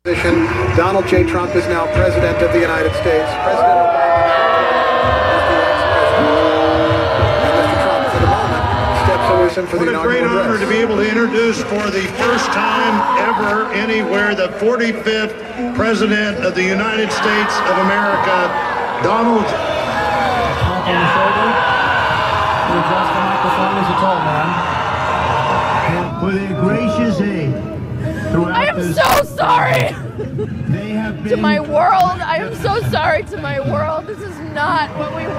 Donald J. Trump is now President of the United States. President Obama is the ex-president. And Mr. Trump, for the moment, steps to listen for the inaugural address. What a great honor to be able to introduce for the first time ever anywhere the 45th President of the United States of America, Donald. Tap on the shoulder. You adjust the microphone as you told, man. For their gracious aid. I am so sorry to my world. I am so sorry to my world. This is not what we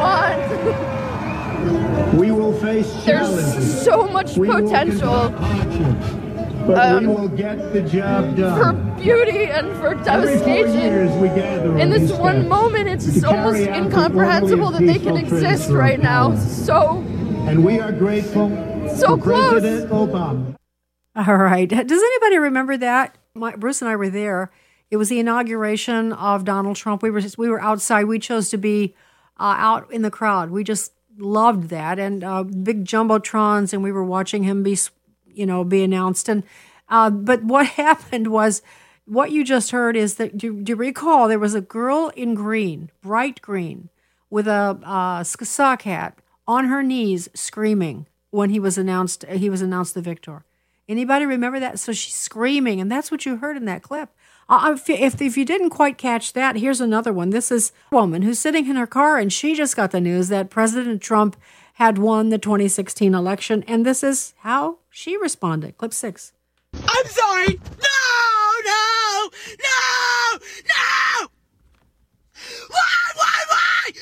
want. We will face challenges. There's so much potential. But we will get the job done. For beauty and for devastation. In this one moment, it's almost incomprehensible that they can exist right now. So. And we are grateful so to close. President Obama. All right. Does anybody remember that? Bruce and I were there. It was the inauguration of Donald Trump. We were outside. We chose to be out in the crowd. We just loved that, and big jumbotrons, and we were watching him be announced. And but what happened was, what you just heard is that do you recall there was a girl in green, bright green, with a sock hat on her knees, screaming when he was announced. He was announced the victor. Anybody remember that? So she's screaming, and that's what you heard in that clip. If you didn't quite catch that, here's another one. This is a woman who's sitting in her car, and she just got the news that President Trump had won the 2016 election, and this is how she responded. Clip 6. I'm sorry. No! Why?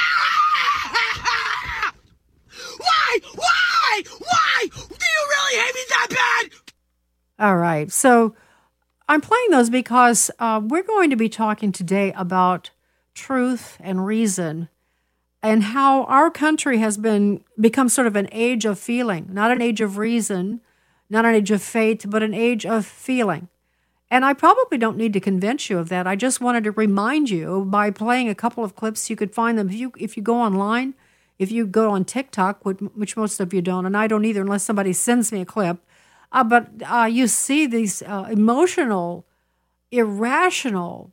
Why? Do you really hate me that bad? All right. So I'm playing those because we're going to be talking today about truth and reason and how our country has become sort of an age of feeling, not an age of reason, not an age of faith, but an age of feeling. And I probably don't need to convince you of that. I just wanted to remind you by playing a couple of clips. You could find them if you go online. If you go on TikTok, which most of you don't, and I don't either unless somebody sends me a clip, but you see these emotional, irrational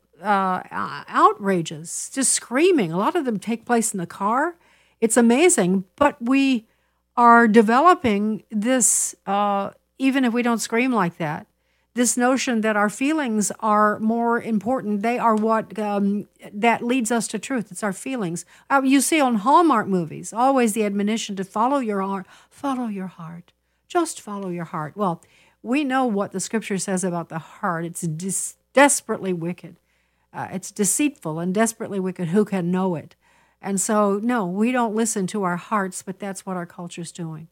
outrages, just screaming. A lot of them take place in the car. It's amazing, but we are developing this, even if we don't scream like that, this notion that our feelings are more important. They are what that leads us to truth. It's our feelings. You see on Hallmark movies, always the admonition to follow your heart. Follow your heart. Just follow your heart. Well, we know what the scripture says about the heart. It's desperately wicked. It's deceitful and desperately wicked. Who can know it? And so, no, we don't listen to our hearts, but that's what our culture's doing.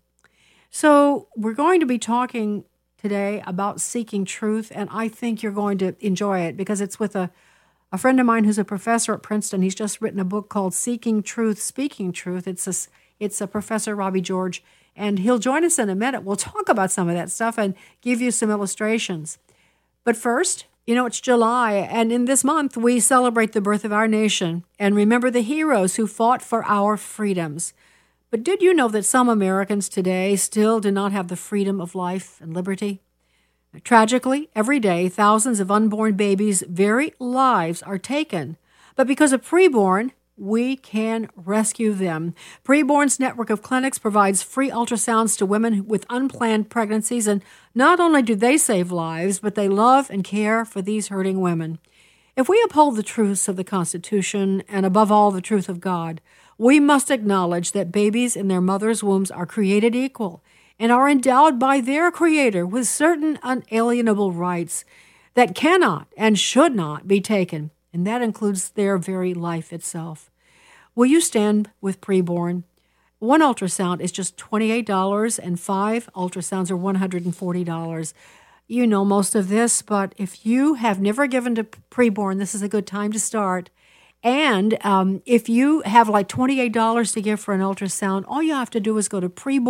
So we're going to be talking today about seeking truth, and I think you're going to enjoy it because it's with a friend of mine who's a professor at Princeton. He's just written a book called Seeking Truth, Speaking Truth. It's a Professor Robbie George, and he'll join us in a minute. We'll talk about some of that stuff and give you some illustrations. But first, it's July, and in this month, we celebrate the birth of our nation and remember the heroes who fought for our freedoms. But did you know that some Americans today still do not have the freedom of life and liberty? Tragically, every day, thousands of unborn babies' very lives are taken. But because of Preborn, we can rescue them. Preborn's network of clinics provides free ultrasounds to women with unplanned pregnancies, and not only do they save lives, but they love and care for these hurting women. If we uphold the truths of the Constitution, and above all the truth of God, we must acknowledge that babies in their mother's wombs are created equal and are endowed by their Creator with certain unalienable rights that cannot and should not be taken, and that includes their very life itself. Will you stand with Preborn? One ultrasound is just $28, and 5 ultrasounds are $140. You know most of this, but if you have never given to Preborn, this is a good time to start. And if you have like $28 to give for an ultrasound, all you have to do is go to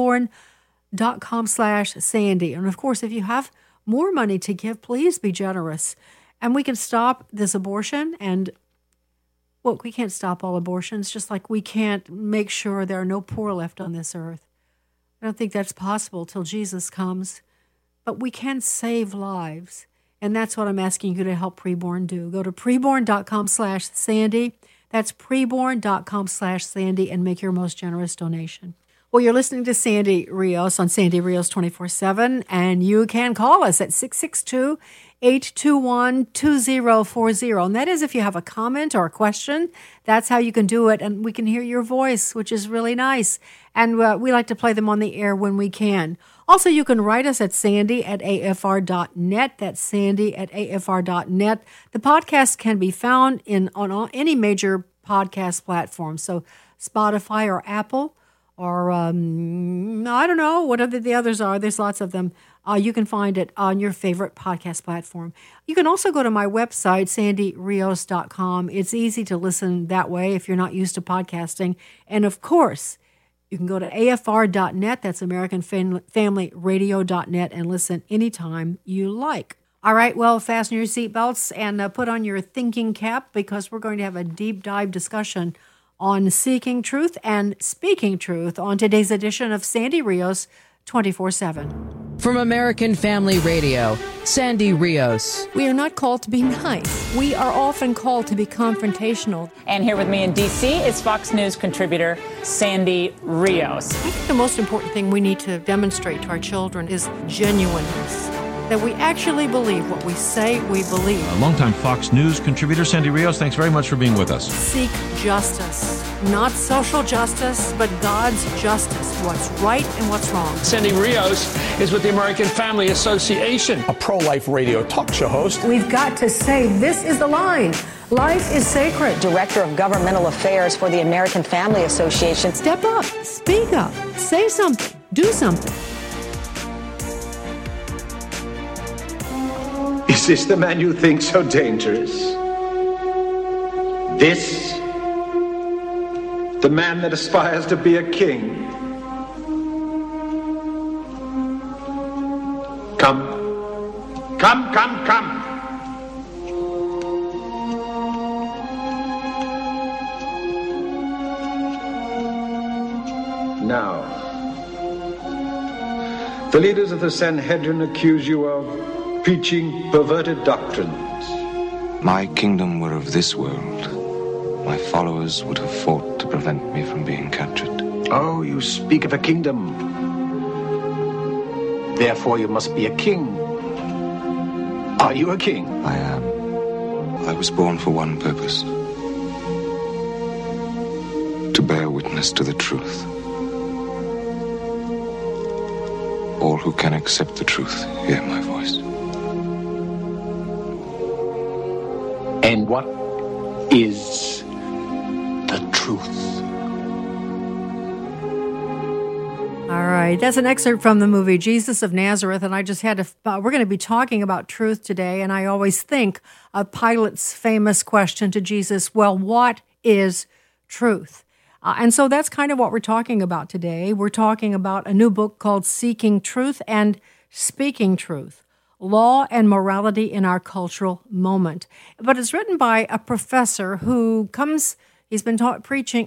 preborn.com/Sandy. And of course, if you have more money to give, please be generous. And we can stop this abortion. And, well, we can't stop all abortions, just like we can't make sure there are no poor left on this earth. I don't think that's possible till Jesus comes. But we can save lives. And that's what I'm asking you to help Preborn do. Go to preborn.com/Sandy. That's preborn.com/Sandy and make your most generous donation. Well, you're listening to Sandy Rios on Sandy Rios 24/7, and you can call us at 662-821-2040. And that is if you have a comment or a question. That's how you can do it, and we can hear your voice, which is really nice. And we like to play them on the air when we can. Also, you can write us at sandy@afr.net. That's sandy@afr.net. The podcast can be found on any major podcast platform, so Spotify or Apple, or I don't know, whatever the others are. There's lots of them. You can find it on your favorite podcast platform. You can also go to my website, sandyrios.com. It's easy to listen that way if you're not used to podcasting. And of course, you can go to afr.net, that's AmericanFamilyRadio.net, and listen anytime you like. All right, well, fasten your seatbelts and put on your thinking cap, because we're going to have a deep dive discussion on seeking truth and speaking truth on today's edition of Sandy Rios 24/7. From American Family Radio, Sandy Rios. We are not called to be nice. We are often called to be confrontational. And here with me in D.C. is Fox News contributor Sandy Rios. I think the most important thing we need to demonstrate to our children is genuineness. That we actually believe what we say we believe. A longtime Fox News contributor, Sandy Rios, thanks very much for being with us. Seek justice. Not social justice, but God's justice. What's right and what's wrong. Sandy Rios is with the American Family Association, a pro-life radio talk show host. We've got to say, this is the line. Life is sacred. Director of Governmental Affairs for the American Family Association. Step up. Speak up. Say something. Do something. Is this the man you think so dangerous? This? The man that aspires to be a king? Come. Come, come, come. Now, the leaders of the Sanhedrin accuse you of preaching perverted doctrines. My kingdom were of this world. My followers would have fought to prevent me from being captured. Oh, you speak of a kingdom. Therefore you must be a king. Are you a king? I am. I was born for one purpose. To bear witness to the truth. All who can accept the truth hear my voice. And what is the truth? All right, that's an excerpt from the movie Jesus of Nazareth, and I just had to, we're going to be talking about truth today, and I always think of Pilate's famous question to Jesus, well, what is truth? And so that's kind of what we're talking about today. We're talking about a new book called Seeking Truth and Speaking Truth, Law and Morality in Our Cultural Moment. But it's written by a professor who he's been teaching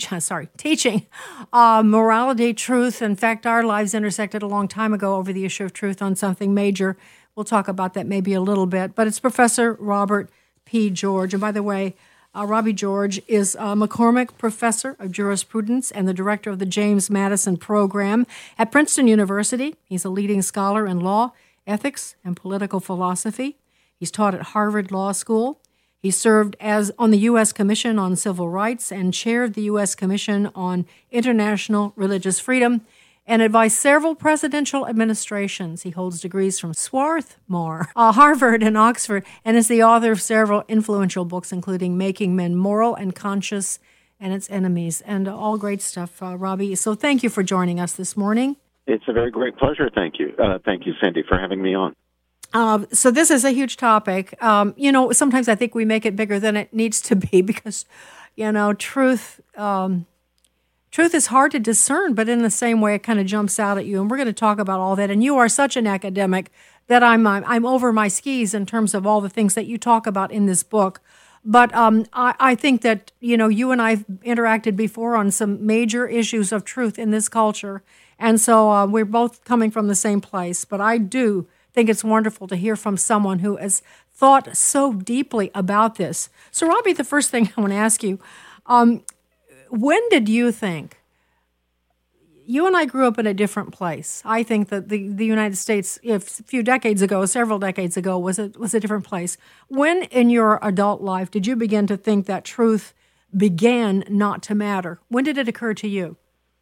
morality, truth. In fact, our lives intersected a long time ago over the issue of truth on something major. We'll talk about that maybe a little bit. But it's Professor Robert P. George. And by the way, Robbie George is a McCormick Professor of Jurisprudence and the director of the James Madison Program at Princeton University. He's a leading scholar in law, ethics, and political philosophy. He's taught at Harvard Law School. He served on the U.S. Commission on Civil Rights and chaired the U.S. Commission on International Religious Freedom and advised several presidential administrations. He holds degrees from Swarthmore, Harvard, and Oxford, and is the author of several influential books, including Making Men Moral and Conscious and Its Enemies, and all great stuff, Robbie. So thank you for joining us this morning. It's a very great pleasure. Thank you. Thank you, Sandy, for having me on. So this is a huge topic. Sometimes I think we make it bigger than it needs to be because, truth is hard to discern, but in the same way, it kind of jumps out at you. And we're going to talk about all that. And you are such an academic that I'm over my skis in terms of all the things that you talk about in this book. But I think that, you and I've interacted before on some major issues of truth in this culture. And so we're both coming from the same place. But I do think it's wonderful to hear from someone who has thought so deeply about this. So, Robbie, the first thing I want to ask you, when did you think, you and I grew up in a different place. I think that the United States, a few decades ago, several decades ago, was a different place. When in your adult life did you begin to think that truth began not to matter? When did it occur to you?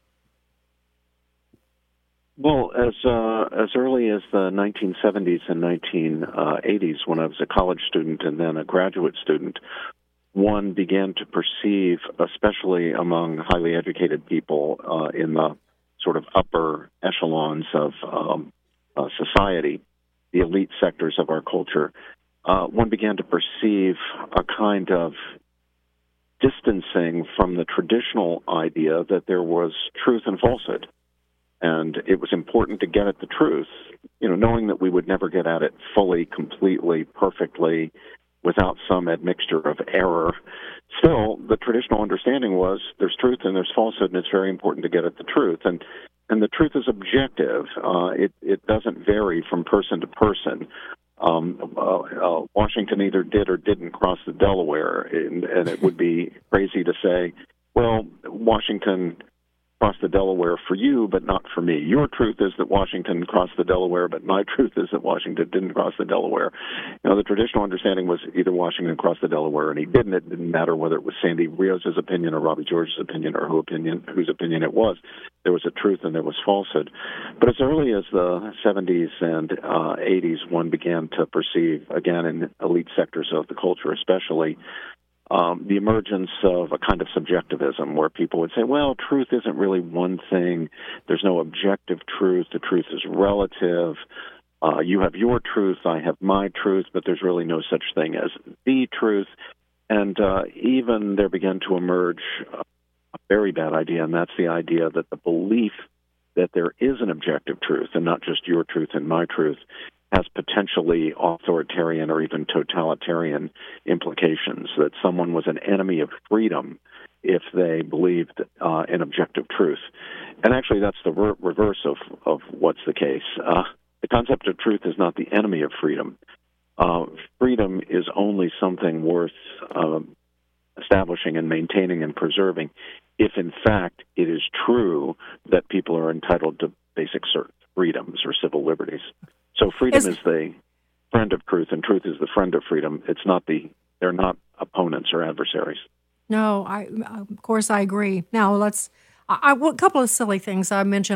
Well, as early as the 1970s and 1980s, when I was a college student and then a graduate student, one began to perceive, especially among highly educated people in the sort of upper echelons of society, the elite sectors of our culture, one began to perceive a kind of distancing from the traditional idea that there was truth and falsehood. And it was important to get at the truth, knowing that we would never get at it fully, completely, perfectly, without some admixture of error. Still, the traditional understanding was there's truth and there's falsehood, and it's very important to get at the truth. And the truth is objective. It doesn't vary from person to person. Washington either did or didn't cross the Delaware, and it would be crazy to say, well, Washington crossed the Delaware for you, but not for me. Your truth is that Washington crossed the Delaware, but my truth is that Washington didn't cross the Delaware. The traditional understanding was either Washington crossed the Delaware and he didn't. It didn't matter whether it was Sandy Rios' opinion or Robbie George's opinion or whose opinion it was. There was a truth and there was falsehood. But as early as the 70s and 80s, one began to perceive, again, in elite sectors of the culture especially, the emergence of a kind of subjectivism where people would say, well, truth isn't really one thing. There's no objective truth. The truth is relative. You have your truth, I have my truth, but there's really no such thing as the truth. And even there began to emerge a very bad idea, and that's the idea that the belief that there is an objective truth and not just your truth and my truth has potentially authoritarian or even totalitarian implications, that someone was an enemy of freedom if they believed in objective truth. And actually, that's the reverse of what's the case. The concept of truth is not the enemy of freedom. Freedom is only something worth establishing and maintaining and preserving if, in fact, it is true that people are entitled to basic freedoms or civil liberties. So freedom is the friend of truth, and truth is the friend of freedom. It's not they're not opponents or adversaries. No, of course I agree. Now a couple of silly things I mentioned.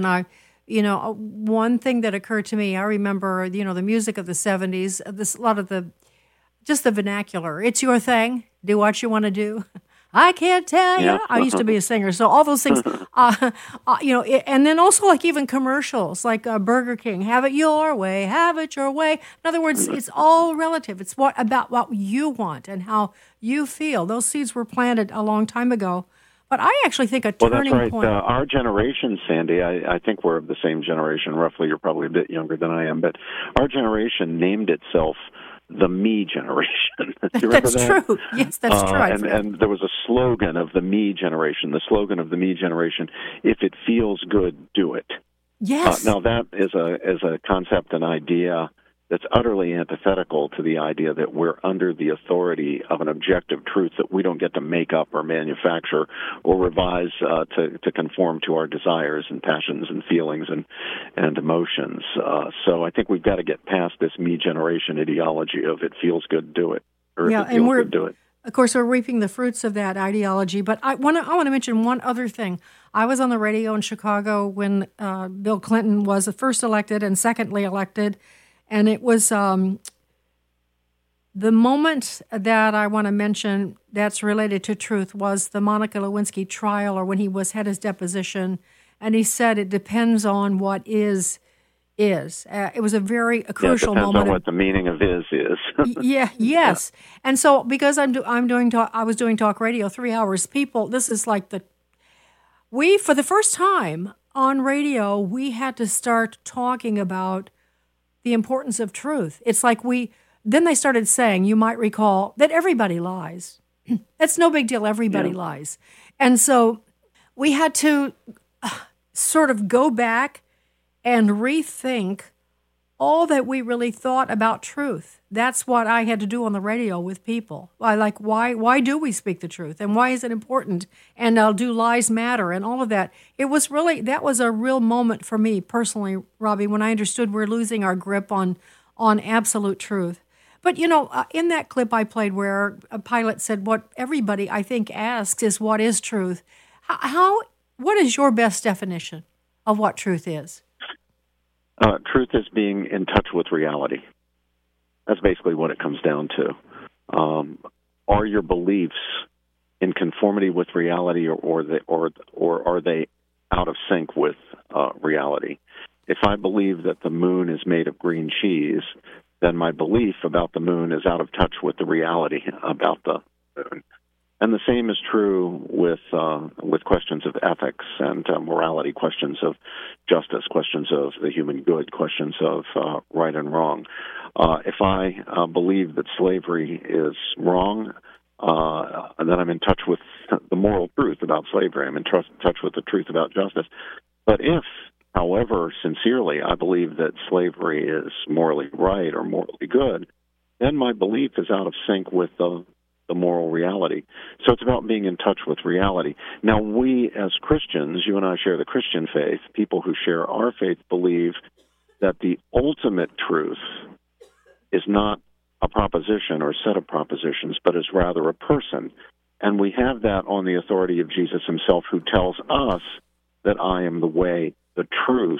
One thing that occurred to me, I remember, the music of the 70s, a lot of the vernacular. It's your thing. Do what you want to do. I can't tell you. Yeah. I used to be a singer, so all those things, and then also like even commercials, like Burger King, have it your way, have it your way. In other words, it's all relative. It's about what you want and how you feel. Those seeds were planted a long time ago. But I actually think a turning that's right. point. Our generation, Sandy, I think we're of the same generation, roughly. You're probably a bit younger than I am, but our generation named itself the me generation. That's true. Yes, that's true. And there was a slogan of the me generation. The slogan of the me generation: if it feels good, do it. Yes. Now that is a concept, an idea that's utterly antithetical to the idea that we're under the authority of an objective truth that we don't get to make up or manufacture or revise to conform to our desires and passions and feelings and emotions. So I think we've got to get past this me generation ideology of it feels good, do it. Or if it feels good, do it. Of course, we're reaping the fruits of that ideology. But I want to mention one other thing. I was on the radio in Chicago when Bill Clinton was first elected and secondly elected. And it was the moment that I want to mention that's related to truth was the Monica Lewinsky trial, or when he had his deposition, and he said it depends on what is. It was a crucial moment. It depends on what the meaning of is. Yes. Yeah. And so because I was doing talk radio 3 hours. People, this is like for the first time on radio, we had to start talking about the importance of truth. It's like then they started saying, you might recall, that everybody lies. That's no big deal. Everybody lies. And so we had to sort of go back and rethink all that we really thought about truth. That's what I had to do on the radio with people. Why do we speak the truth? And why is it important? And do lies matter? And all of that. That was a real moment for me personally, Robbie, when I understood we're losing our grip on absolute truth. But, in that clip I played where Pilate said what everybody, I think, asks is, what is truth? What is your best definition of what truth is? Truth is being in touch with reality. That's basically what it comes down to. Are your beliefs in conformity with reality, or are they out of sync with reality? If I believe that the moon is made of green cheese, then my belief about the moon is out of touch with the reality about the moon. And the same is true with questions of ethics and morality, questions of justice, questions of the human good, questions of right and wrong. If I believe that slavery is wrong, then I'm in touch with the moral truth about slavery. I'm in touch with the truth about justice. But if, however sincerely, I believe that slavery is morally right or morally good, then my belief is out of sync with the moral reality. So it's about being in touch with reality. Now, we as Christians, you and I share the Christian faith, people who share our faith believe that the ultimate truth is not a proposition or a set of propositions, but is rather a person. And we have that on the authority of Jesus himself, who tells us that I am the way, the truth,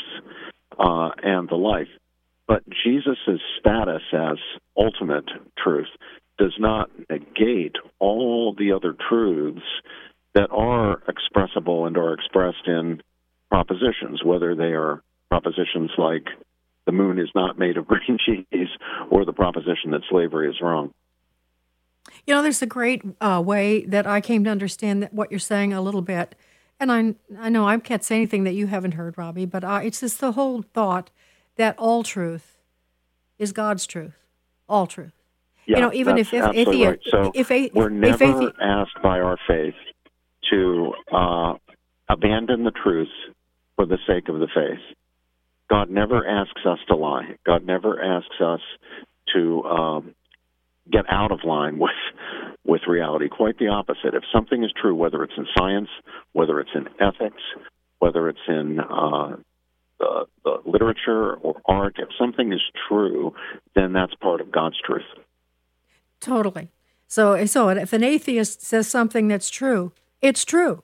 and the life. But Jesus' status as ultimate truth does not negate all the other truths that are expressible and are expressed in propositions, whether they are propositions like the moon is not made of green cheese or the proposition that slavery is wrong. There's a great way that I came to understand what you're saying a little bit. And I know I can't say anything that you haven't heard, Robbie, but it's just the whole thought that all truth is God's truth, all truth. Yeah, even if absolutely right. So we're never asked by our faith to abandon the truth for the sake of the faith. God never asks us to lie. God never asks us to get out of line with reality. Quite the opposite. If something is true, whether it's in science, whether it's in ethics, whether it's in the literature or art, if something is true, then that's part of God's truth. Totally. So if an atheist says something that's true, it's true.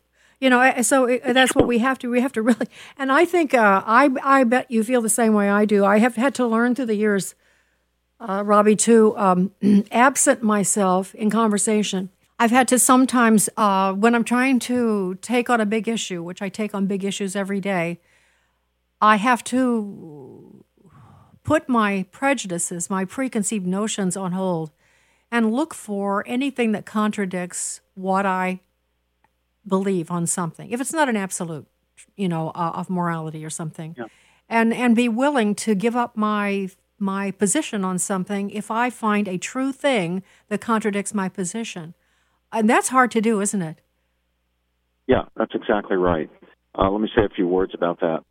That's what we have to really, and I think, I bet you feel the same way I do. I have had to learn through the years, Robbie, to absent myself in conversation. I've had to sometimes, when I'm trying to take on a big issue, which I take on big issues every day, I have to put my prejudices, my preconceived notions on hold and look for anything that contradicts what I believe on something. If it's not an absolute, of morality or something, yeah. and be willing to give up my position on something if I find a true thing that contradicts my position. And that's hard to do, isn't it? Yeah, that's exactly right. Let me say a few words about that.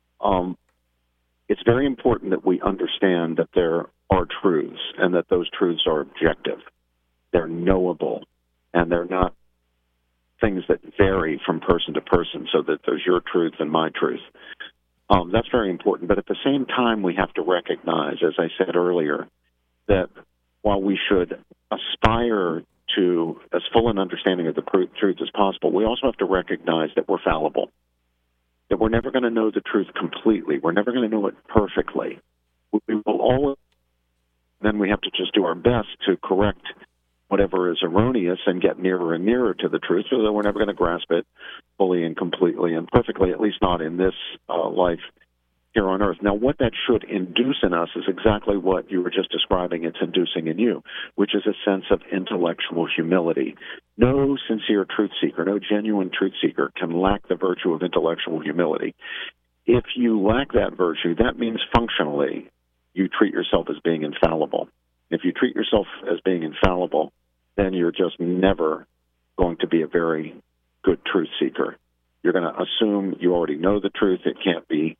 It's very important that we understand that there are truths and that those truths are objective. They're knowable, and they're not things that vary from person to person, so that there's your truth and my truth. That's very important. But at the same time, we have to recognize, as I said earlier, that while we should aspire to as full an understanding of the truth as possible, we also have to recognize that we're fallible, that we're never going to know the truth completely. We're never going to know it perfectly. We will always, then we have to just do our best to correct whatever is erroneous and get nearer and nearer to the truth, so that we're never going to grasp it fully and completely and perfectly, at least not in this life here on earth. Now, what that should induce in us is exactly what you were just describing it's inducing in you, which is a sense of intellectual humility. No sincere truth seeker, no genuine truth seeker can lack the virtue of intellectual humility. If you lack that virtue, that means functionally you treat yourself as being infallible. If you treat yourself as being infallible, then you're just never going to be a very good truth seeker. You're going to assume you already know the truth. It can't be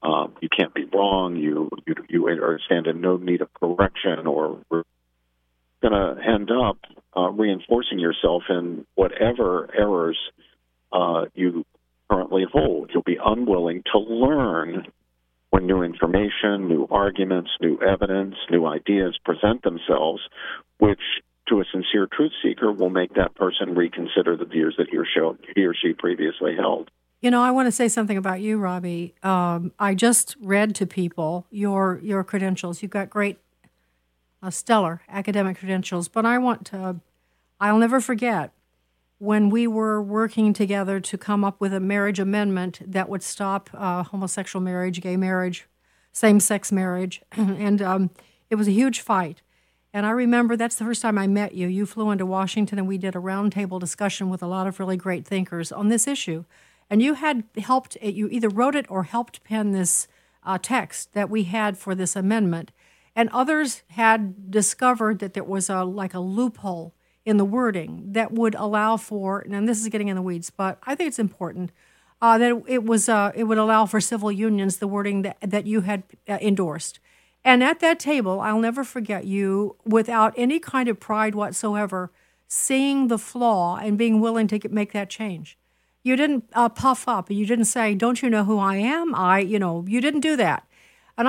You can't be wrong. You stand in no need of correction, or we're going to end up reinforcing yourself in whatever errors you currently hold. You'll be unwilling to learn when new information, new arguments, new evidence, new ideas present themselves, which to a sincere truth seeker will make that person reconsider the views that he or she previously held. I want to say something about you, Robbie. I just read to people your credentials. You've got great, stellar academic credentials, but I'll never forget when we were working together to come up with a marriage amendment that would stop homosexual marriage, gay marriage, same-sex marriage, and it was a huge fight. And I remember that's the first time I met you. You flew into Washington, and we did a roundtable discussion with a lot of really great thinkers on this issue. And you had helped, you either wrote it or helped pen this text that we had for this amendment. And others had discovered that there was a loophole in the wording that would allow for, and this is getting in the weeds, but I think it's important, that it would allow for civil unions, the wording that you had endorsed. And at that table, I'll never forget you, without any kind of pride whatsoever, seeing the flaw and being willing to make that change. You didn't puff up. You didn't say, "Don't you know who I am?" You didn't do that. And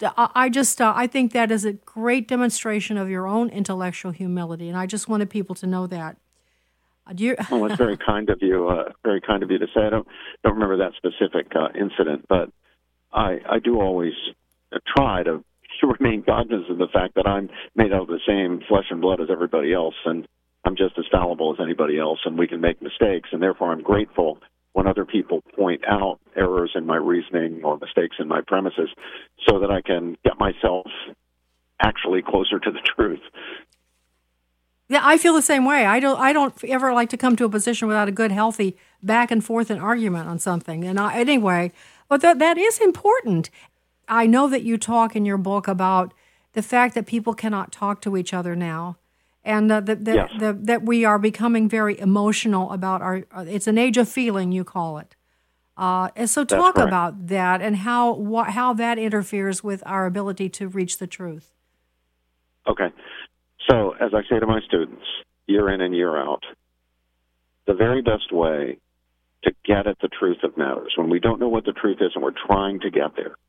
I think that is a great demonstration of your own intellectual humility. And I just wanted people to know that. Well, it's very kind of you. Very kind of you to say. I don't remember that specific incident, but I do always try to remain cognizant of the fact that I'm made out of the same flesh and blood as everybody else, and I'm just as fallible as anybody else, and we can make mistakes, and therefore I'm grateful when other people point out errors in my reasoning or mistakes in my premises so that I can get myself actually closer to the truth. Yeah, I feel the same way. I don't ever like to come to a position without a good, healthy back and forth and argument on something. And anyway, but that is important. I know that you talk in your book about the fact that people cannot talk to each other now, and that we are becoming very emotional about it's an age of feeling, you call it. And so talk about that and how that interferes with our ability to reach the truth. Okay. So, as I say to my students, year in and year out, the very best way to get at the truth of matters, when we don't know what the truth is and we're trying to get there,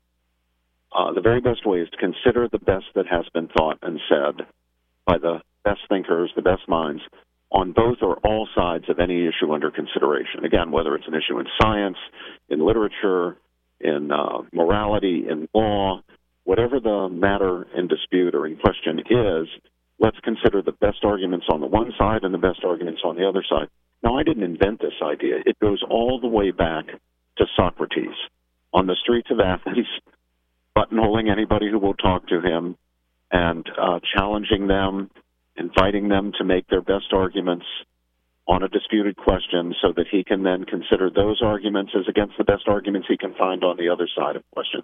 the very best way is to consider the best that has been thought and said by the best thinkers, the best minds, on both or all sides of any issue under consideration. Again, whether it's an issue in science, in literature, in morality, in law, whatever the matter in dispute or in question is, let's consider the best arguments on the one side and the best arguments on the other side. Now, I didn't invent this idea. It goes all the way back to Socrates on the streets of Athens, buttonholing anybody who will talk to him and challenging them, inviting them to make their best arguments on a disputed question so that he can then consider those arguments as against the best arguments he can find on the other side of questions.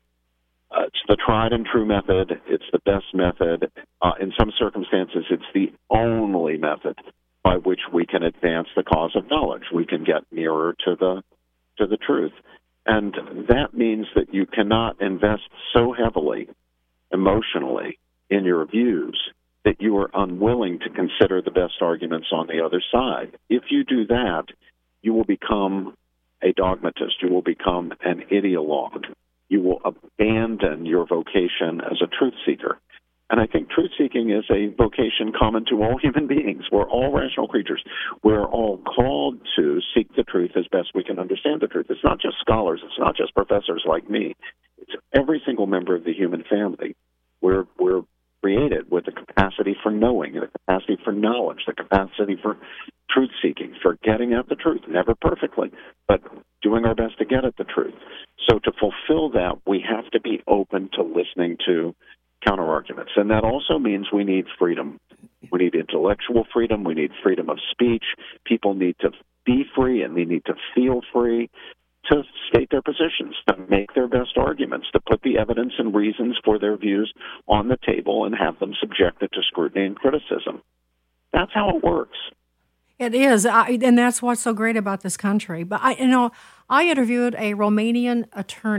It's the tried and true method. It's the best method. In some circumstances, it's the only method by which we can advance the cause of knowledge. We can get nearer to the truth. And that means that you cannot invest so heavily emotionally in your views that you are unwilling to consider the best arguments on the other side. If you do that, you will become a dogmatist. You will become an ideologue. You will abandon your vocation as a truth seeker. And I think truth-seeking is a vocation common to all human beings. We're all rational creatures. We're all called to seek the truth as best we can understand the truth. It's not just scholars. It's not just professors like me. It's every single member of the human family. We're created with the capacity for knowing, the capacity for knowledge, the capacity for truth-seeking, for getting at the truth, never perfectly, but doing our best to get at the truth. So to fulfill that, we have to be open to listening to counter-arguments. And that also means we need freedom. We need intellectual freedom. We need freedom of speech. People need to be free and they need to feel free to state their positions, to make their best arguments, to put the evidence and reasons for their views on the table and have them subjected to scrutiny and criticism. That's how it works. It is, and that's what's so great about this country. But I interviewed a Romanian attorney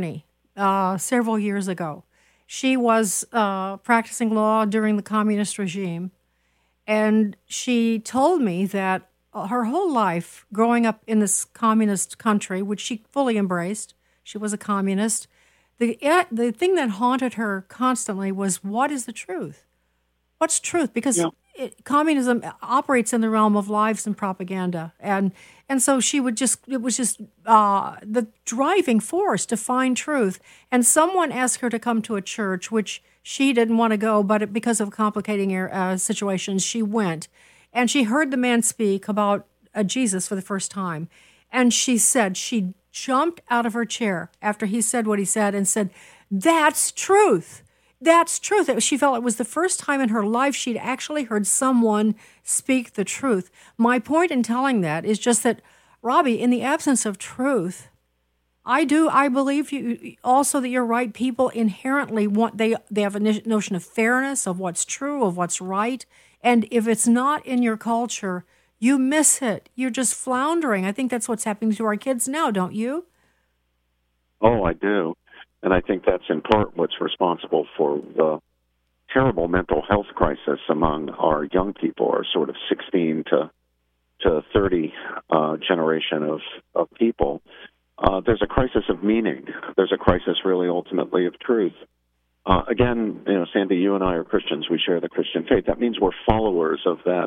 several years ago. She was practicing law during the communist regime, and she told me that her whole life growing up in this communist country, which she fully embraced, she was a communist, the thing that haunted her constantly was, what is the truth? What's truth? Because communism operates in the realm of lies and propaganda. And so it was just the driving force to find truth. And someone asked her to come to a church, which she didn't want to go, but because of complicating situations, she went. And she heard the man speak about Jesus for the first time. And she said she jumped out of her chair after he said what he said and said, "That's truth. That's truth." She felt it was the first time in her life she'd actually heard someone speak the truth. My point in telling that is just that, Robbie, in the absence of truth, I believe you also that you're right. People inherently they have a notion of fairness, of what's true, of what's right. And if it's not in your culture, you miss it. You're just floundering. I think that's what's happening to our kids now, don't you? Oh, I do. And I think that's in part what's responsible for the terrible mental health crisis among our young people, our sort of 16 to 30 generation of people. There's a crisis of meaning. There's a crisis really ultimately of truth. Again, Sandy, you and I are Christians. We share the Christian faith. That means we're followers of that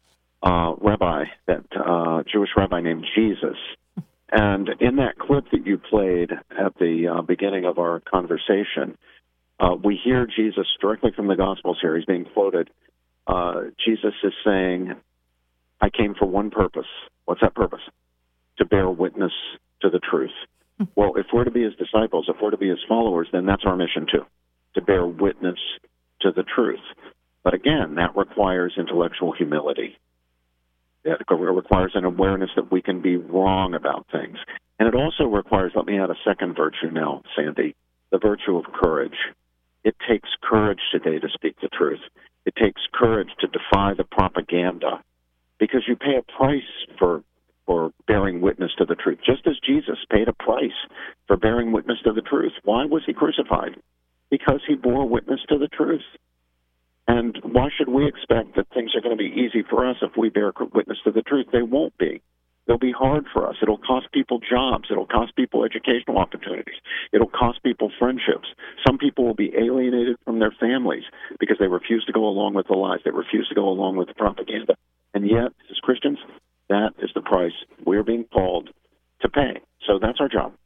Jewish rabbi named Jesus. And in that clip that you played at the beginning of our conversation, we hear Jesus directly from the Gospels here. He's being quoted. Jesus is saying, "I came for one purpose." What's that purpose? To bear witness to the truth. Well, if we're to be his disciples, if we're to be his followers, then that's our mission too, to bear witness to the truth. But again, that requires intellectual humility. It requires an awareness that we can be wrong about things. And it also requires, let me add a second virtue now, Sandy, the virtue of courage. It takes courage today to speak the truth. It takes courage to defy the propaganda, because you pay a price for bearing witness to the truth, just as Jesus paid a price for bearing witness to the truth. Why was he crucified? Because he bore witness to the truth. And why should we expect that things are going to be easy for us if we bear witness to the truth? They won't be. They'll be hard for us. It'll cost people jobs. It'll cost people educational opportunities. It'll cost people friendships. Some people will be alienated from their families because they refuse to go along with the lies. They refuse to go along with the propaganda. And yet, as Christians, that is the price we're being called to pay. So that's our job.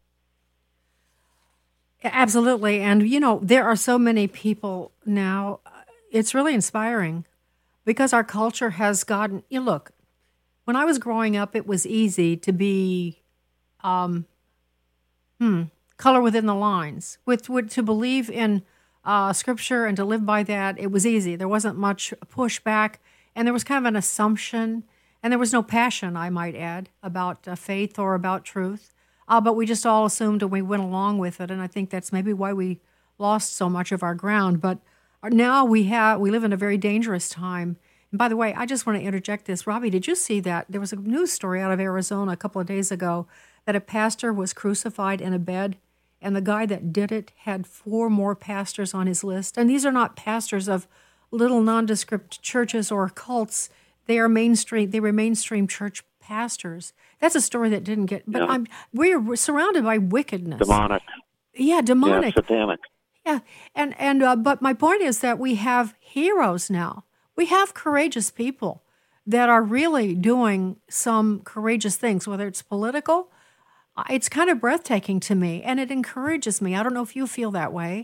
Absolutely. And, there are so many people now. It's really inspiring because our culture has gotten, look, when I was growing up, it was easy to be color within the lines. To believe in Scripture and to live by that, it was easy. There wasn't much pushback, and there was kind of an assumption, and there was no passion, I might add, about faith or about truth. But we just all assumed and we went along with it, and I think that's maybe why we lost so much of our ground. But now we live in a very dangerous time. And by the way, I just want to interject this. Robbie, did you see that? There was a news story out of Arizona a couple of days ago that a pastor was crucified in a bed, and the guy that did it had 4 more pastors on his list. And these are not pastors of little nondescript churches or cults. They were mainstream church pastors. That's a story that didn't get, but we're surrounded by wickedness. Demonic. Yeah, demonic. Yeah, satanic. Yeah, and but my point is that we have heroes now. We have courageous people that are really doing some courageous things, whether it's political. It's kind of breathtaking to me, and it encourages me. I don't know if you feel that way.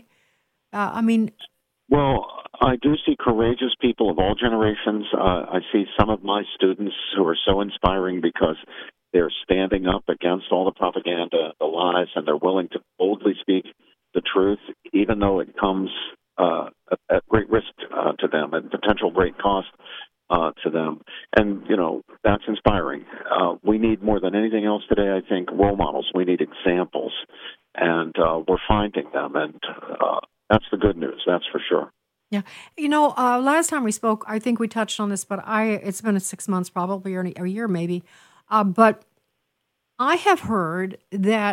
Well, I do see courageous people of all generations. I see some of my students who are so inspiring because they're standing up against all the propaganda, the lies, and they're willing to boldly speak the truth, even though it comes at great risk to them and potential great cost to them. And, that's inspiring. We need more than anything else today, I think, role models. We need examples, and we're finding them, and that's the good news, that's for sure. Yeah. Last time we spoke, I think we touched on this, but it's been 6 months probably, or a year maybe. But I have heard that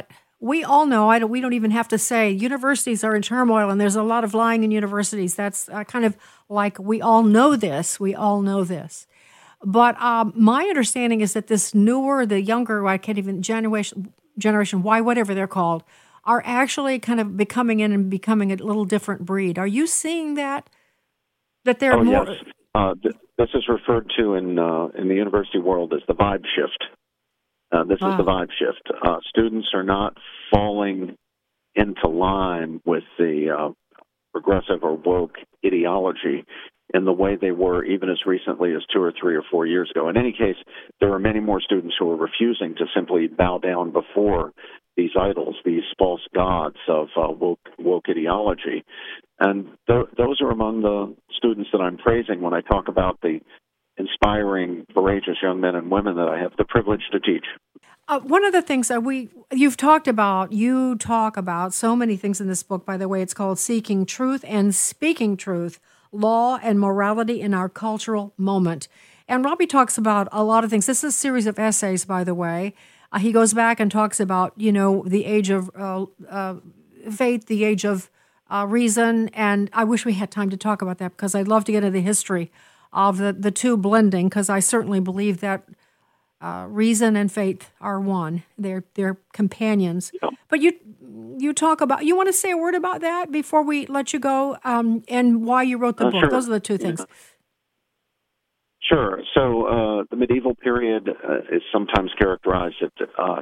we all know, we don't even have to say, universities are in turmoil and there's a lot of lying in universities. That's kind of like we all know this. We all know this. But my understanding is that this newer, the younger, I can't even, Generation Y, whatever they're called, are actually kind of becoming a little different breed. Are you seeing that? That they're more... Yes. This is referred to in the university world as the vibe shift. This is the vibe shift. Students are not falling into line with the progressive or woke ideology in the way they were even as recently as 2 or 3 or 4 years ago. In any case, there are many more students who are refusing to simply bow down before these idols, these false gods of woke ideology. And those are among the students that I'm praising when I talk about the inspiring, courageous young men and women that I have the privilege to teach. One of the things that you talk about so many things in this book, by the way. It's called Seeking Truth and Speaking Truth, Law and Morality in Our Cultural Moment. And Robbie talks about a lot of things. This is a series of essays, by the way. He goes back and talks about, the age of faith, the age of reason. And I wish we had time to talk about that because I'd love to get into the history of the two blending, because I certainly believe that reason and faith are one. They're companions. Yeah. But you talk about, you want to say a word about that before we let you go, and why you wrote the book? Sure. Those are the two things. Sure. So the medieval period is sometimes characterized as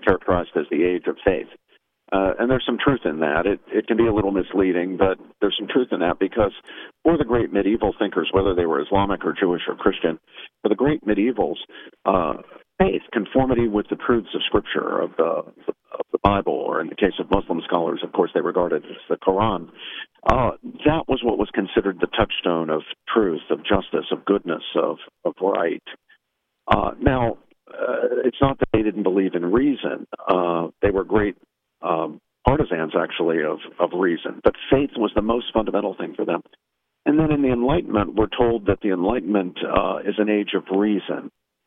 the age of faith. And there's some truth in that. It can be a little misleading, but there's some truth in that because for the great medieval thinkers, whether they were Islamic or Jewish or Christian, for the great medievals, faith, conformity with the truths of Scripture, of the Bible, or in the case of Muslim scholars, of course, they regarded it as the Quran. That was what was considered the touchstone of truth, of justice, of goodness, of right. Now, it's not that they didn't believe in reason. They were great partisans, actually, of reason. But faith was the most fundamental thing for them. And then in the Enlightenment, we're told that the Enlightenment is an age of reason,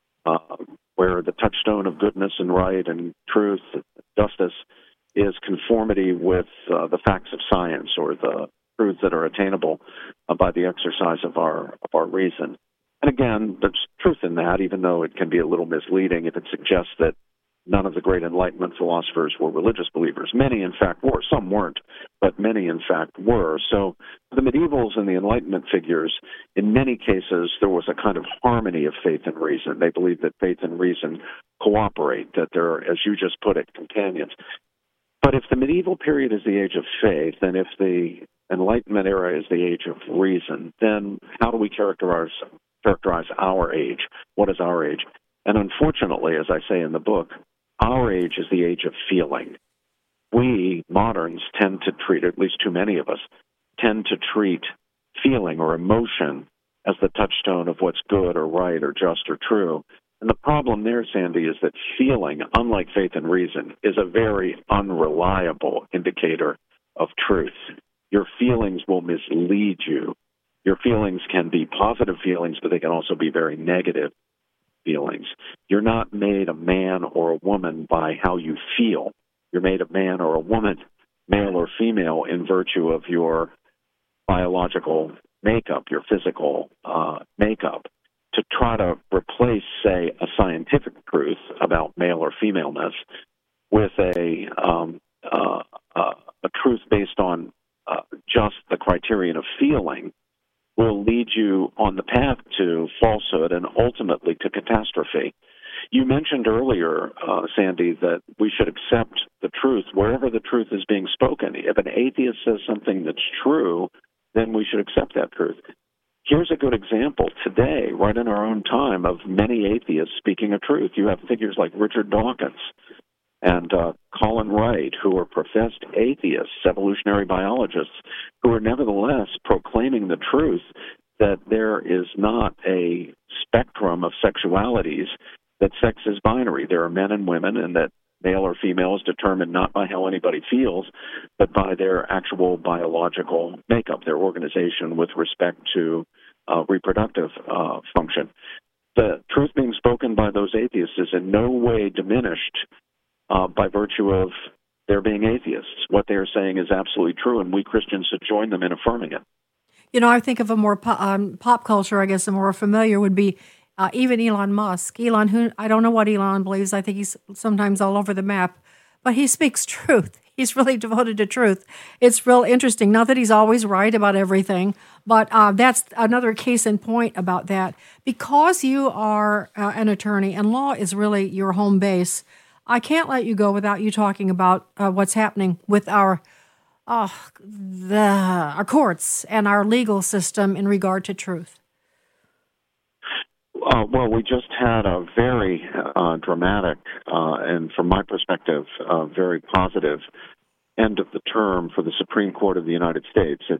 where the touchstone of goodness and right and truth, justice, is conformity with the facts of science, or the truths that are attainable by the exercise of our reason. And again, there's truth in that, even though it can be a little misleading if it suggests that none of the great Enlightenment philosophers were religious believers. Many, in fact, were. Some weren't, but many, in fact, were. So the medievals and the Enlightenment figures, in many cases, there was a kind of harmony of faith and reason. They believed that faith and reason cooperate, that they're, as you just put it, companions. But if the medieval period is the age of faith, and if the Enlightenment era is the age of reason, then how do we characterize our age? What is our age? And unfortunately, as I say in the book, our age is the age of feeling. We, moderns, tend to treat, at least too many of us, tend to treat feeling or emotion as the touchstone of what's good or right or just or true. And the problem there, Sandy, is that feeling, unlike faith and reason, is a very unreliable indicator of truth. Your feelings will mislead you. Your feelings can be positive feelings, but they can also be very negative feelings. You're not made a man or a woman by how you feel. You're made a man or a woman, male or female, in virtue of your biological makeup, your physical makeup. To try to replace, say, a scientific truth about male or femaleness with a truth based on just the criterion of feeling will lead you on the path to falsehood and ultimately to catastrophe. You mentioned earlier, Sandy, that we should accept the truth wherever the truth is being spoken. If an atheist says something that's true, then we should accept that truth. Here's a good example today, right in our own time, of many atheists speaking a truth. You have figures like Richard Dawkins and Colin Wright, who are professed atheists, evolutionary biologists, who are nevertheless proclaiming the truth that there is not a spectrum of sexualities, that sex is binary. There are men and women, and that male or female is determined not by how anybody feels, but by their actual biological makeup, their organization with respect to reproductive function. The truth being spoken by those atheists is in no way diminished by virtue of they're being atheists. What they are saying is absolutely true, and we Christians should join them in affirming it. You know, I think of a more pop culture, I guess, the more familiar would be even Elon Musk. Elon, who I don't know what Elon believes. I think he's sometimes all over the map, but he speaks truth. He's really devoted to truth. It's real interesting. Not that he's always right about everything, but that's another case in point about that. Because you are an attorney and law is really your home base, I can't let you go without you talking about what's happening with our courts and our legal system in regard to truth. Well, we just had a very dramatic and, from my perspective, very positive end of the term for the Supreme Court of the United States. It's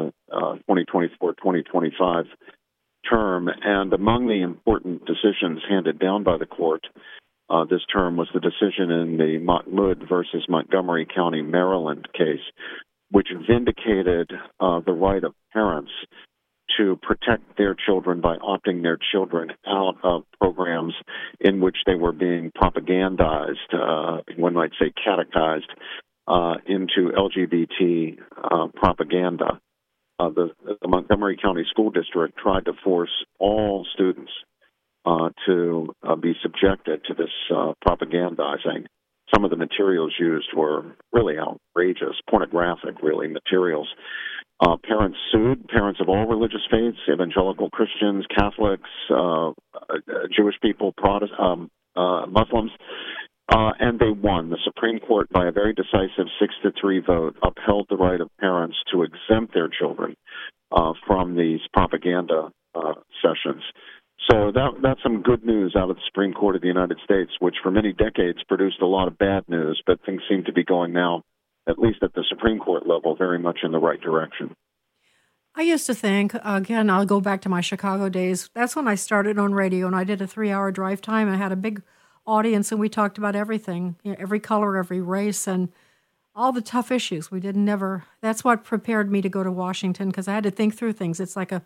2024-2025 term, and among the important decisions handed down by the court this term was the decision in the Mahmoud versus Montgomery County, Maryland case, which vindicated the right of parents to protect their children by opting their children out of programs in which they were being propagandized, one might say catechized, into LGBT propaganda. The Montgomery County School District tried to force all students to be subjected to this propagandizing. Some of the materials used were really outrageous, pornographic, really, materials. Parents sued, parents of all religious faiths, evangelical Christians, Catholics, Jewish people, Muslims, and they won. The Supreme Court, by a very decisive 6-3 vote, upheld the right of parents to exempt their children from these propaganda sessions. So that's some good news out of the Supreme Court of the United States, which for many decades produced a lot of bad news, but things seem to be going now, at least at the Supreme Court level, very much in the right direction. I used to think, again, I'll go back to my Chicago days. That's when I started on radio, and I did a 3-hour drive time. I had a big audience, and we talked about everything, every color, every race, and all the tough issues. That's what prepared me to go to Washington, because I had to think through things. It's like a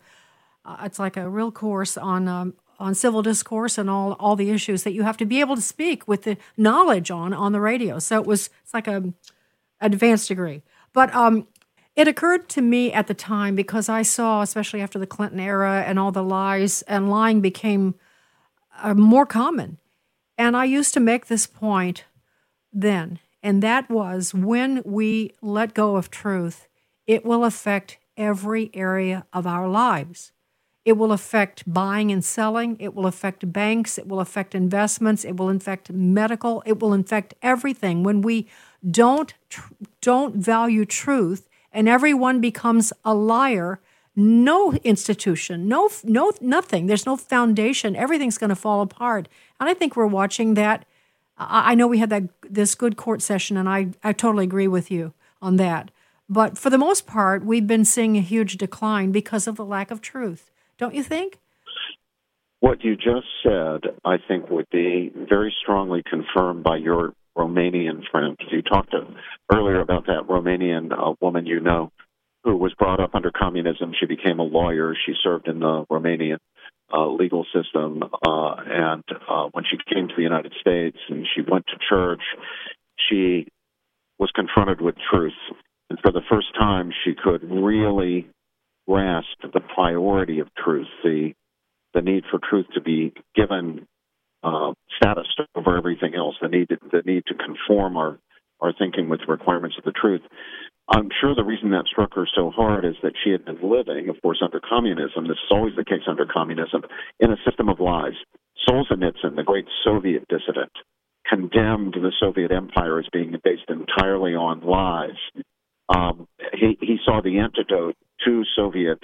real course on civil discourse and all the issues that you have to be able to speak with the knowledge on the radio. So it's like a advanced degree. But it occurred to me at the time, because I saw, especially after the Clinton era and all the lies, and lying became more common. And I used to make this point then, and that was, when we let go of truth, it will affect every area of our lives. It will affect buying and selling. It will affect banks. It will affect investments. It will affect medical. It will affect everything. When we don't value truth and everyone becomes a liar, no institution, nothing. There's no foundation. Everything's going to fall apart. And I think we're watching that. I know we had this good court session, and I totally agree with you on that. But for the most part, we've been seeing a huge decline because of the lack of truth. Don't you think? What you just said, I think, would be very strongly confirmed by your Romanian friend. You talked earlier about that Romanian woman you know who was brought up under communism. She became a lawyer. She served in the Romanian legal system. And when she came to the United States and she went to church, she was confronted with truth. And for the first time, she could really grasp the priority of truth, the need for truth to be given status over everything else, the need to conform our thinking with the requirements of the truth. I'm sure the reason that struck her so hard is that she had been living, of course, under communism. This is always the case under communism, in a system of lies. Solzhenitsyn, the great Soviet dissident, condemned the Soviet Empire as being based entirely on lies. He saw the antidote to Soviet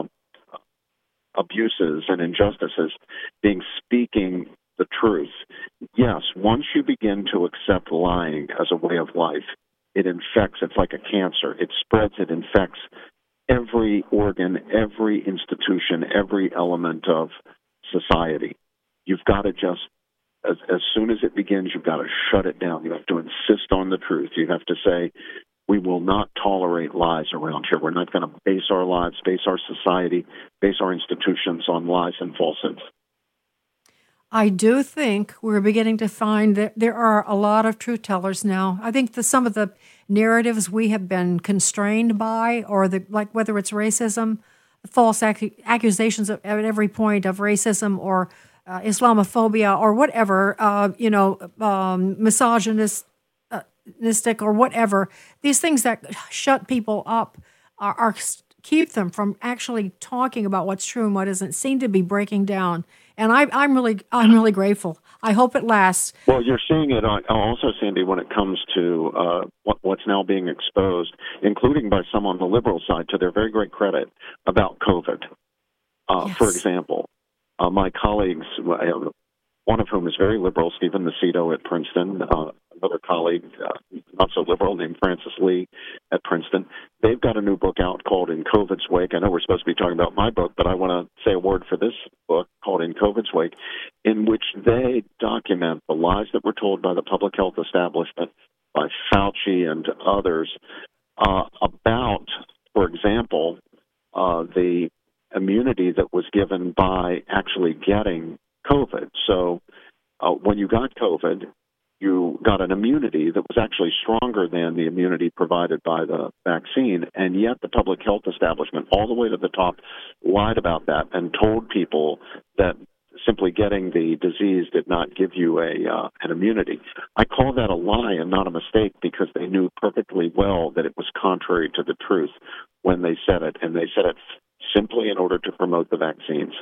abuses and injustices being speaking the truth. Yes, once you begin to accept lying as a way of life, it infects. It's like a cancer. It spreads. It infects every organ, every institution, every element of society. You've got to just, as soon as it begins, you've got to shut it down. You have to insist on the truth. You have to say, we will not tolerate lies around here. We're not going to base our lives, base our society, base our institutions on lies and falsehoods. I do think we're beginning to find that there are a lot of truth tellers now. I think some of the narratives we have been constrained by, or whether it's racism, false accusations at every point of racism or Islamophobia or whatever, misogynistic or whatever, these things that shut people up are keep them from actually talking about what's true and what isn't, seem to be breaking down. And I'm really grateful. I hope it lasts. Well, you're seeing it also, Sandy, when it comes to what's now being exposed, including by some on the liberal side, to their very great credit, about COVID. Yes. For example, my colleagues, one of whom is very liberal, Stephen Macedo at Princeton, another colleague, not so liberal, named Francis Lee at Princeton. They've got a new book out called In COVID's Wake. I know we're supposed to be talking about my book, but I want to say a word for this book called In COVID's Wake, in which they document the lies that were told by the public health establishment, by Fauci and others, about, for example, the immunity that was given by actually getting COVID. So when you got COVID, you got an immunity that was actually stronger than the immunity provided by the vaccine, and yet the public health establishment, all the way to the top, lied about that and told people that simply getting the disease did not give you an immunity. I call that a lie and not a mistake, because they knew perfectly well that it was contrary to the truth when they said it, and they said it simply in order to promote the vaccines.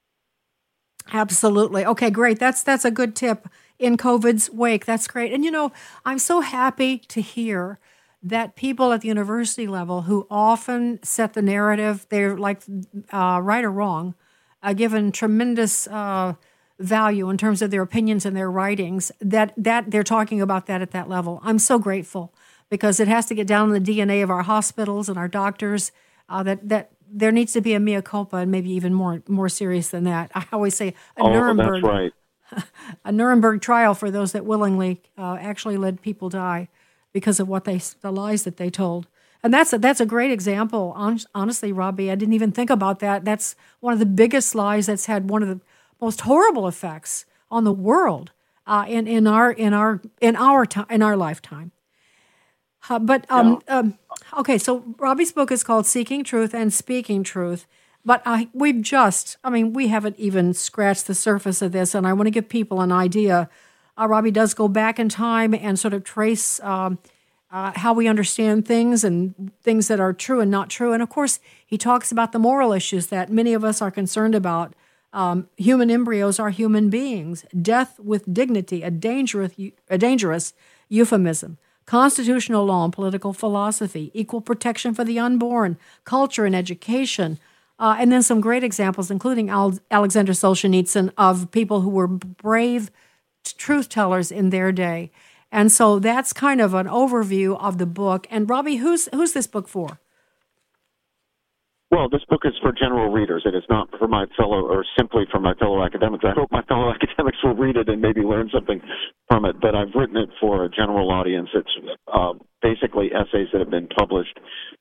Absolutely. Okay, great. That's a good tip. In COVID's wake. That's great. And, I'm so happy to hear that people at the university level who often set the narrative, they're like right or wrong, given tremendous value in terms of their opinions and their writings, that they're talking about that at that level. I'm so grateful, because it has to get down in the DNA of our hospitals and our doctors, that there needs to be a mea culpa, and maybe even more serious than that. I always say Nuremberg. That's right. A Nuremberg trial for those that willingly actually let people die because of the lies that they told. And that's a great example. Honestly, Robbie, I didn't even think about that. That's one of the biggest lies that's had one of the most horrible effects on the world in our lifetime. Okay, so Robbie's book is called Seeking Truth and Speaking Truth. But we haven't even scratched the surface of this, and I want to give people an idea. Robbie does go back in time and sort of trace how we understand things and things that are true and not true. And, of course, he talks about the moral issues that many of us are concerned about. Human embryos are human beings. Death with dignity, a dangerous euphemism. Constitutional law and political philosophy. Equal protection for the unborn. Culture and education. And then some great examples, including Alexander Solzhenitsyn, of people who were brave truth tellers in their day. And so that's kind of an overview of the book. And Robbie, who's this book for? Well, this book is for general readers. It is not for simply for my fellow academics. I hope my fellow academics will read it and maybe learn something from it. But I've written it for a general audience. It's basically essays that have been published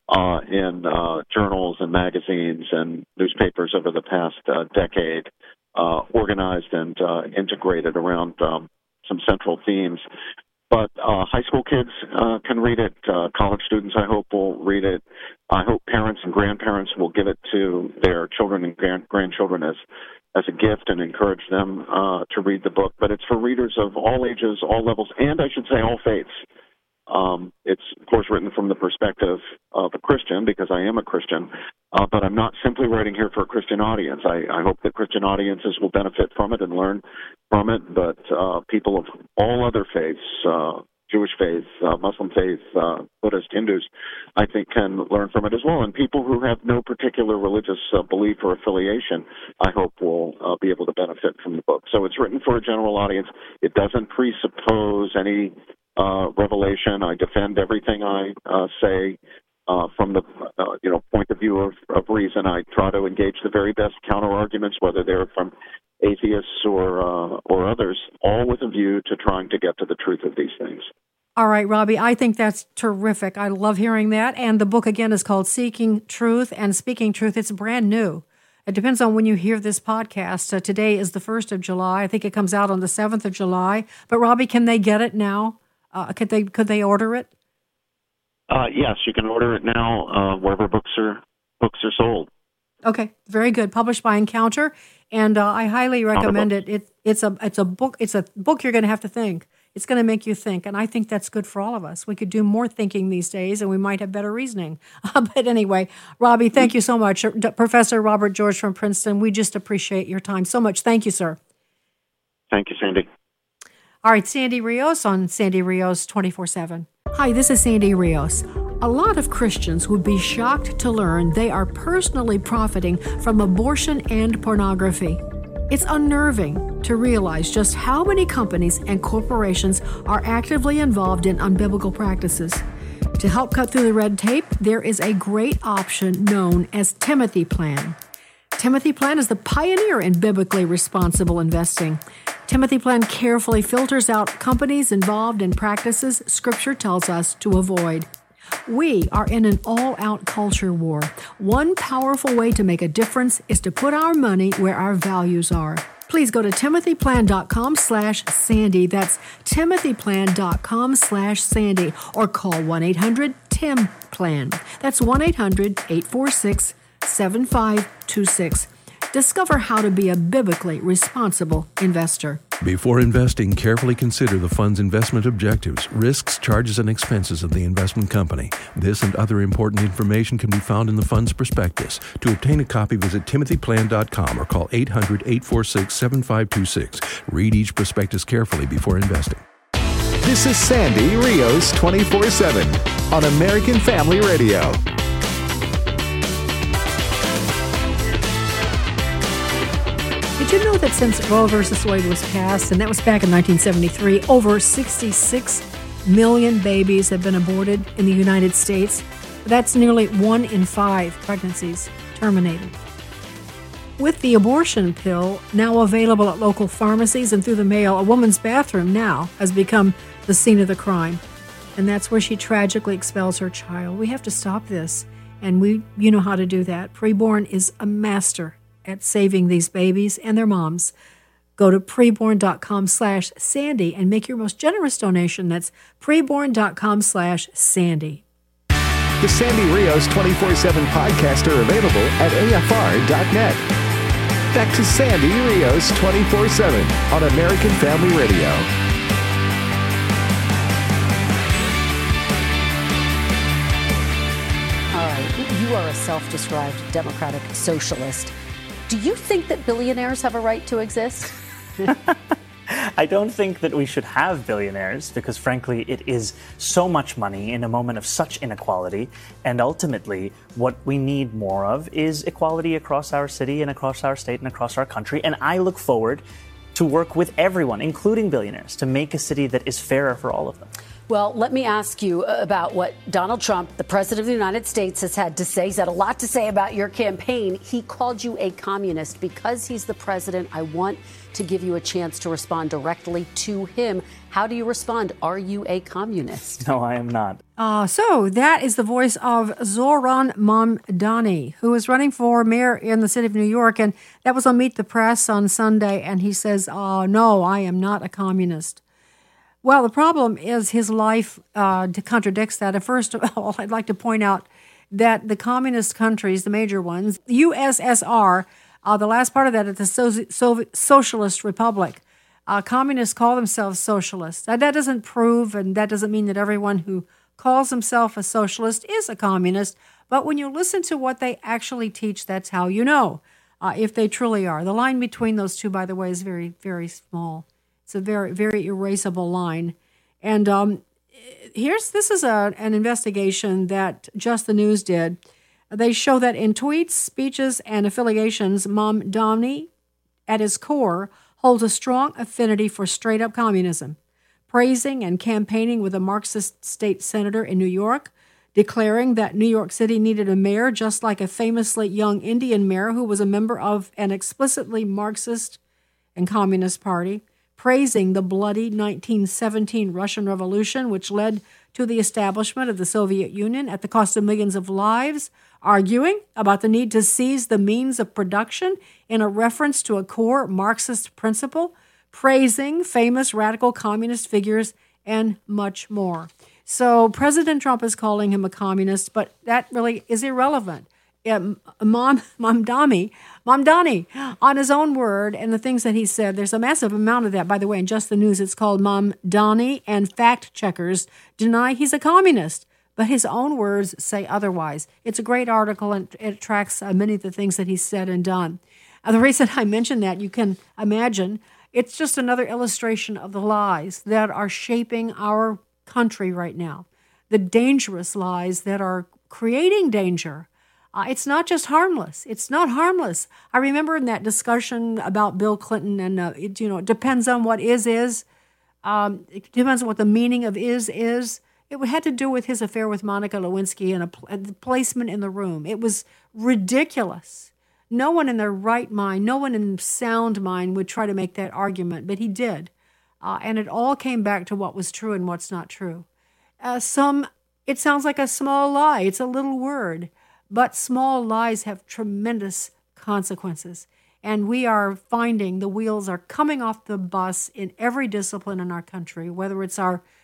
in journals and magazines and newspapers over the past decade, organized and integrated around some central themes. But high school kids can read it. College students, I hope, will read it. I hope parents and grandparents will give it to their children and grandchildren as a gift and encourage them to read the book. But it's for readers of all ages, all levels, and I should say all faiths. It's, of course, written from the perspective of a Christian, because I am a Christian, but I'm not simply writing here for a Christian audience. I hope that Christian audiences will benefit from it and learn from it, but people of all other faiths, Jewish faith, Muslim faith, Buddhist, Hindus, I think can learn from it as well. And people who have no particular religious belief or affiliation, I hope will be able to benefit from the book. So it's written for a general audience. It doesn't presuppose any revelation. I defend everything I say from the point of view of reason. I try to engage the very best counter arguments, whether they're from atheists or others, all with a view to trying to get to the truth of these things. All right, Robbie, I think that's terrific. I love hearing that. And the book, again, is called Seeking Truth and Speaking Truth. It's brand new. It depends on when you hear this podcast. Today is the 1st of July. I think it comes out on the 7th of July. But Robbie, can they get it now? Could they order it? Yes, you can order it now wherever books are sold. Okay, very good. Published by Encounter, and I highly recommend it. It's a book. It's a book you're going to have to think. It's going to make you think, and I think that's good for all of us. We could do more thinking these days, and we might have better reasoning. But anyway, Robbie, thank you so much. Professor Robert George from Princeton, we just appreciate your time so much. Thank you, sir. Thank you, Sandy. All right, Sandy Rios on Sandy Rios 24/7. Hi, this is Sandy Rios. A lot of Christians would be shocked to learn they are personally profiting from abortion and pornography. It's unnerving to realize just how many companies and corporations are actively involved in unbiblical practices. To help cut through the red tape, there is a great option known as Timothy Plan. Timothy Plan is the pioneer in biblically responsible investing. Timothy Plan carefully filters out companies involved in practices Scripture tells us to avoid. We are in an all-out culture war. One powerful way to make a difference is to put our money where our values are. Please go to timothyplan.com/Sandy. That's timothyplan.com/Sandy, or call 1-800-TIM-PLAN. That's 1-800-846-7526. Discover how to be a biblically responsible investor. Before investing, carefully consider the fund's investment objectives, risks, charges, and expenses of the investment company. This and other important information can be found in the fund's prospectus. To obtain a copy, visit timothyplan.com or call 800-846-7526. Read each prospectus carefully before investing. This is Sandy Rios 24/7 on American Family Radio. Did you know that since Roe versus Wade was passed, and that was back in 1973, over 66 million babies have been aborted in the United States? That's nearly 1 in 5 pregnancies terminated. With the abortion pill now available at local pharmacies and through the mail, a woman's bathroom now has become the scene of the crime. And that's where she tragically expels her child. We have to stop this, and you know how to do that. Preborn is a master at saving these babies and their moms. Go to preborn.com/Sandy and make your most generous donation. That's preborn.com/Sandy. The Sandy Rios 24/7 podcast are available at AFR.net. Back to Sandy Rios 24/7 on American Family Radio. All right, you are a self-described democratic socialist. Do you think that billionaires have a right to exist? I don't think that we should have billionaires because, frankly, it is so much money in a moment of such inequality. And ultimately, what we need more of is equality across our city and across our state and across our country. And I look forward to work with everyone, including billionaires, to make a city that is fairer for all of them. Well, let me ask you about what Donald Trump, the president of the United States, has had to say. He's had a lot to say about your campaign. He called you a communist. Because he's the president, I want to give you a chance to respond directly to him. How do you respond? Are you a communist? No, I am not. So that is the voice of Zohran Mamdani, who is running for mayor in the city of New York. And that was on Meet the Press on Sunday. And he says, no, I am not a communist. Well, the problem is his life contradicts that. First of all, I'd like to point out that the communist countries, the major ones, USSR, the last part of that is the Socialist Republic. Communists call themselves socialists. That doesn't prove, and that doesn't mean that everyone who calls himself a socialist is a communist. But when you listen to what they actually teach, that's how you know if they truly are. The line between those two, by the way, is very, very small. It's a very, very erasable line. And this is an investigation that Just the News did. They show that in tweets, speeches, and affiliations, Mamdani, at his core, holds a strong affinity for straight-up communism, praising and campaigning with a Marxist state senator in New York, declaring that New York City needed a mayor just like a famously young Indian mayor who was a member of an explicitly Marxist and communist party, praising the bloody 1917 Russian Revolution, which led to the establishment of the Soviet Union at the cost of millions of lives, arguing about the need to seize the means of production in a reference to a core Marxist principle, praising famous radical communist figures, and much more. So President Trump is calling him a communist, but that really is irrelevant. Mamdani, on his own word and the things that he said, there's a massive amount of that, by the way, in Just the News. It's called Mamdani and Fact Checkers Deny He's a Communist, but his own words say otherwise. It's a great article, and it tracks many of the things that he's said and done. The reason I mention that, you can imagine, it's just another illustration of the lies that are shaping our country right now, the dangerous lies that are creating danger. It's not just harmless. It's not harmless. I remember in that discussion about Bill Clinton, and it depends on what is. It depends on what the meaning of is. It had to do with his affair with Monica Lewinsky and the placement in the room. It was ridiculous. No one in their right mind, no one in sound mind would try to make that argument, but he did. And it all came back to what was true and what's not true. It sounds like a small lie. It's a little word. But small lies have tremendous consequences. And we are finding the wheels are coming off the bus in every discipline in our country, whether it's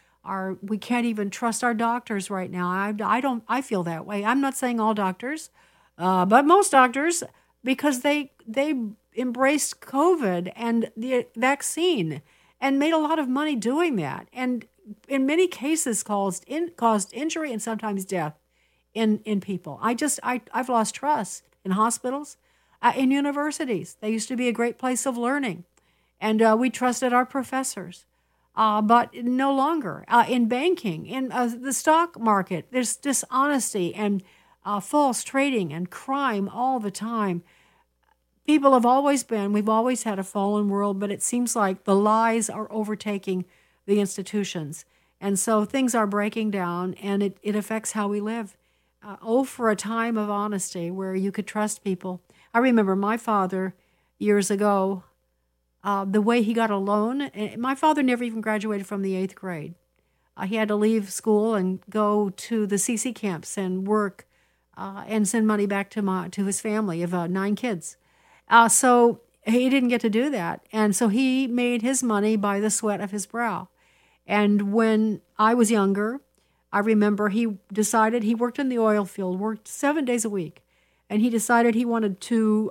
we can't even trust our doctors right now. I feel that way. I'm not saying all doctors, but most doctors, because they embraced COVID and the vaccine and made a lot of money doing that. And in many cases caused injury and sometimes death in people. I've lost trust in hospitals, in universities. They used to be a great place of learning, and we trusted our professors, but no longer. In banking, in the stock market, there's dishonesty and false trading and crime all the time. We've always had a fallen world, but it seems like the lies are overtaking the institutions. And so things are breaking down, and it affects how we live. For a time of honesty where you could trust people. I remember my father years ago, the way he got a loan. My father never even graduated from the 8th grade. He had to leave school and go to the CC camps and work and send money back to his family of 9 kids. So he didn't get to do that. And so he made his money by the sweat of his brow. And when I was younger, I remember he decided he worked in the oil field, worked 7 days a week, and he decided he wanted to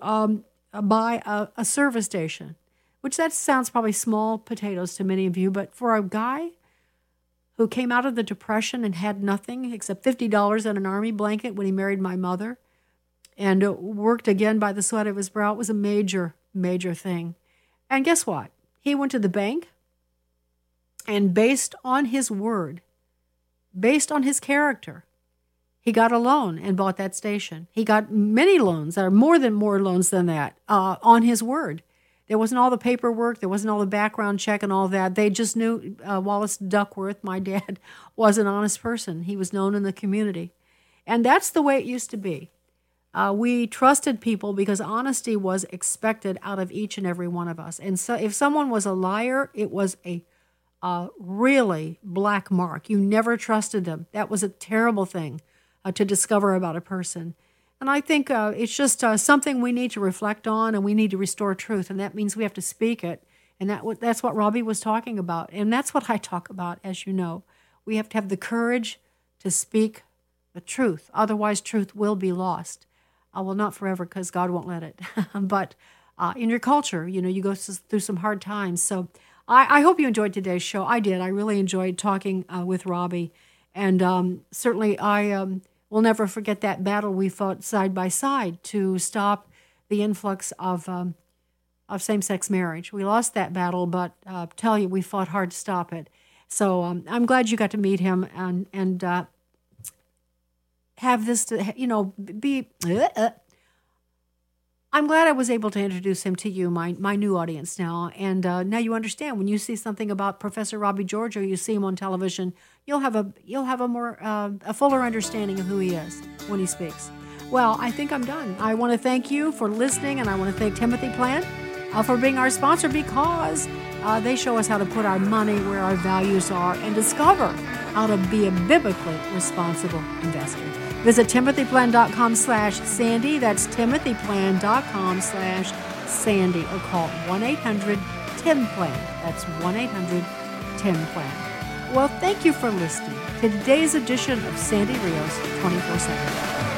buy a service station, which that sounds probably small potatoes to many of you, but for a guy who came out of the Depression and had nothing except $50 and an army blanket when he married my mother and worked again by the sweat of his brow, it was a major, major thing. And guess what? He went to the bank, and based on his word, based on his character, he got a loan and bought that station. He got many loans, or more loans than that, on his word. There wasn't all the paperwork. There wasn't all the background check and all that. They just knew Wallace Duckworth, my dad, was an honest person. He was known in the community. And that's the way it used to be. We trusted people because honesty was expected out of each and every one of us. And so if someone was a liar, it was a really black mark. You never trusted them. That was a terrible thing to discover about a person. And I think it's just something we need to reflect on, and we need to restore truth. And that means we have to speak it. And that's what Robbie was talking about. And that's what I talk about, as you know. We have to have the courage to speak the truth. Otherwise, truth will be lost. Well, not forever, because God won't let it. But in your culture, you go through some hard times. So I hope you enjoyed today's show. I did. I really enjoyed talking with Robbie. And certainly I will never forget that battle we fought side by side to stop the influx of same-sex marriage. We lost that battle, but tell you, we fought hard to stop it. So I'm glad you got to meet him and have this to, be... I'm glad I was able to introduce him to you, my new audience now. And now you understand, when you see something about Professor Robbie George, or you see him on television, you'll have a fuller understanding of who he is when he speaks. Well, I think I'm done. I want to thank you for listening, and I want to thank Timothy Plant for being our sponsor, because they show us how to put our money where our values are and discover how to be a biblically responsible investor. Visit timothyplan.com/Sandy. That's timothyplan.com/Sandy, or call 1-800-10-PLAN. That's 1-800-10-PLAN. Well, thank you for listening to today's edition of Sandy Rios 24/7.